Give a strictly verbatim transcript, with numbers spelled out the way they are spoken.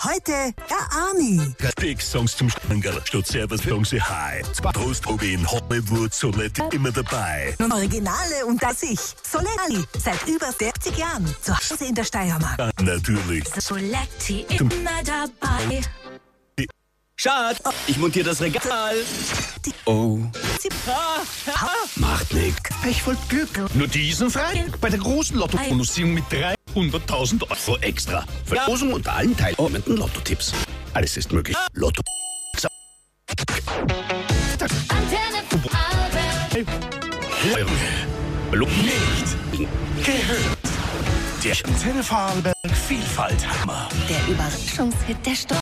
Heute der Arni. Big Songs zum Stangerl. Statt Servus sagen sie Hi. Prost, Robin, Hollywood, Solette immer dabei. Originale und das ich. Soletti. Seit über vierzig Jahren. Zu Hause in der Steiermark. Ja, natürlich. Soletti immer dabei. Schatz, ich montiere das Regal. Oh. Ah, Macht nix. Ich wollte Glück. Nur diesen Freitag bei der großen Lotto-Bonusierung mit dreihunderttausend Euro extra. Verlosung unter allen teilnehmenden Lotto-Tipps. Alles ist möglich. Lotto. Hallo. Nicht gehört. Der Antenne Vorarlberg Vielfalt Hammer. Der Überraschungshit der Stunde.